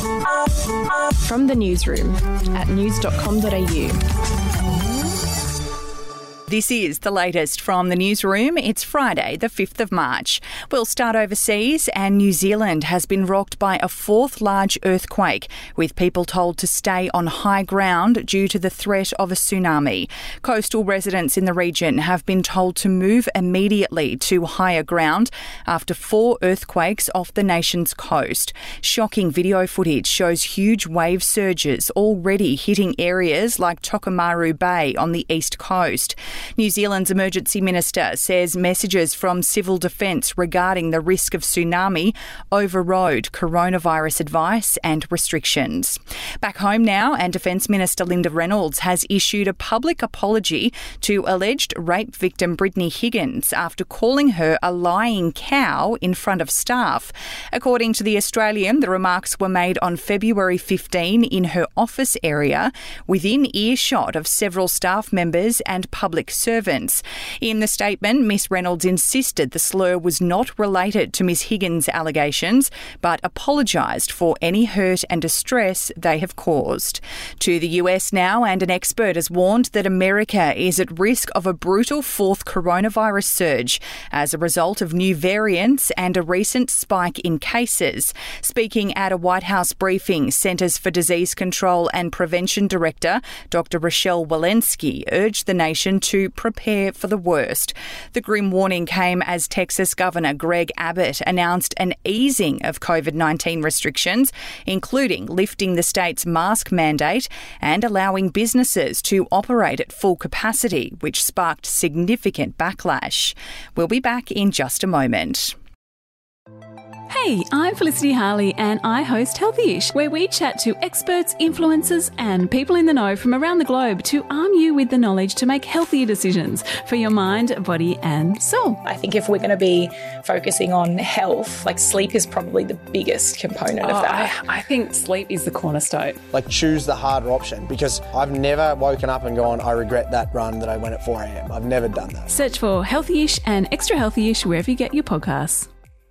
From the newsroom at news.com.au. This is the latest from the newsroom. It's Friday, the 5th of March. We'll start overseas, and New Zealand has been rocked by a fourth large earthquake, with people told to stay on high ground due to the threat of a tsunami. Coastal residents in the region have been told to move immediately to higher ground after 4 earthquakes off the nation's coast. Shocking video footage shows huge wave surges already hitting areas like Tokomaru Bay on the east coast. New Zealand's emergency minister says messages from civil defence regarding the risk of tsunami overrode coronavirus advice and restrictions. Back home now, and Defence Minister Linda Reynolds has issued a public apology to alleged rape victim Brittany Higgins after calling her a lying cow in front of staff. According to The Australian, the remarks were made on February 15 in her office area, within earshot of several staff members and public servants. In the statement, Miss Reynolds insisted the slur was not related to Miss Higgins' allegations, but apologised for any hurt and distress they have caused. To the US now, and an expert has warned that America is at risk of a brutal fourth coronavirus surge as a result of new variants and a recent spike in cases. Speaking at a White House briefing, Centers for Disease Control and Prevention Director Dr. Rochelle Walensky urged the nation to prepare for the worst. The grim warning came as Texas Governor Greg Abbott announced an easing of COVID-19 restrictions, including lifting the state's mask mandate and allowing businesses to operate at full capacity, which sparked significant backlash. We'll be back in just a moment. Hey, I'm Felicity Harley and I host Healthyish, where we chat to experts, influencers and people in the know from around the globe to arm you with the knowledge to make healthier decisions for your mind, body and soul. I think if we're going to be focusing on health, like sleep is probably the biggest component of that. I think sleep is the cornerstone. Like, choose the harder option, because I've never woken up and gone, I regret that run that I went at 4 a.m. I've never done that. Search for Healthyish and Extra Healthyish wherever you get your podcasts.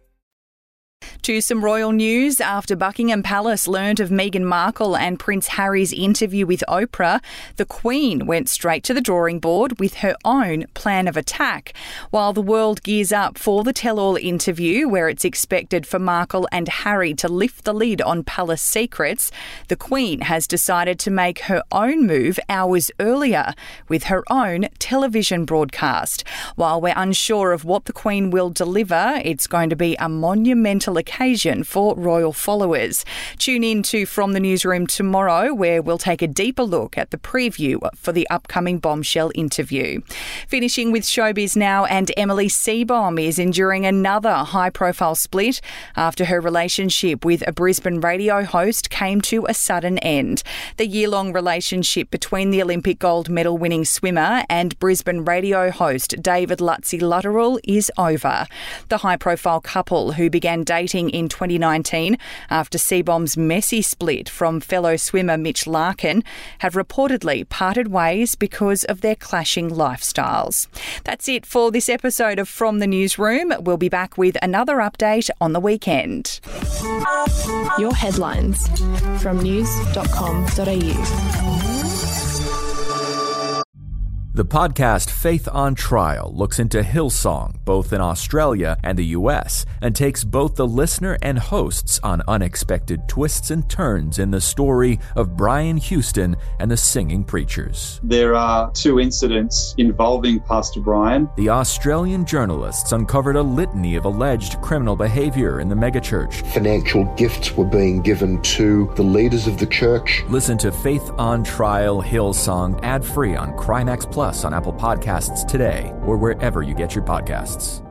To some royal news, after Buckingham Palace learned of Meghan Markle and Prince Harry's interview with Oprah, the Queen went straight to the drawing board with her own plan of attack. While the world gears up for the tell-all interview, where it's expected for Markle and Harry to lift the lid on palace secrets, the Queen has decided to make her own move hours earlier with her own television broadcast. While we're unsure of what the Queen will deliver, it's going to be a monumental occasion for royal followers. Tune in to From the Newsroom tomorrow, where we'll take a deeper look at the preview for the upcoming bombshell interview. Finishing with showbiz now, and Emily Seebohm is enduring another high-profile split after her relationship with a Brisbane radio host came to a sudden end. The year-long relationship between the Olympic gold medal winning swimmer and Brisbane radio host David Lutzy-Lutteral is over. The high-profile couple, who began dating in 2019 after Seebohm's messy split from fellow swimmer Mitch Larkin, have reportedly parted ways because of their clashing lifestyles. That's it for this episode of From the Newsroom. We'll be back with another update on the weekend. Your headlines from news.com.au. The podcast Faith on Trial looks into Hillsong, both in Australia and the US, and takes both the listener and hosts on unexpected twists and turns in the story of Brian Houston and the Singing Preachers. There are 2 incidents involving Pastor Brian. The Australian journalists uncovered a litany of alleged criminal behaviour in the megachurch. Financial gifts were being given to the leaders of the church. Listen to Faith on Trial Hillsong ad-free on Crimex Plus on Apple Podcasts today, or wherever you get your podcasts.